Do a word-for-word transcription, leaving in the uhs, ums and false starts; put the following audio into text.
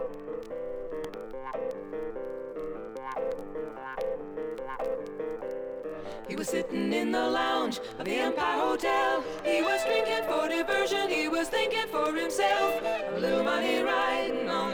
He was sitting in the lounge of the Empire Hotel. He was drinking for diversion, he was thinking for himself. A little money riding on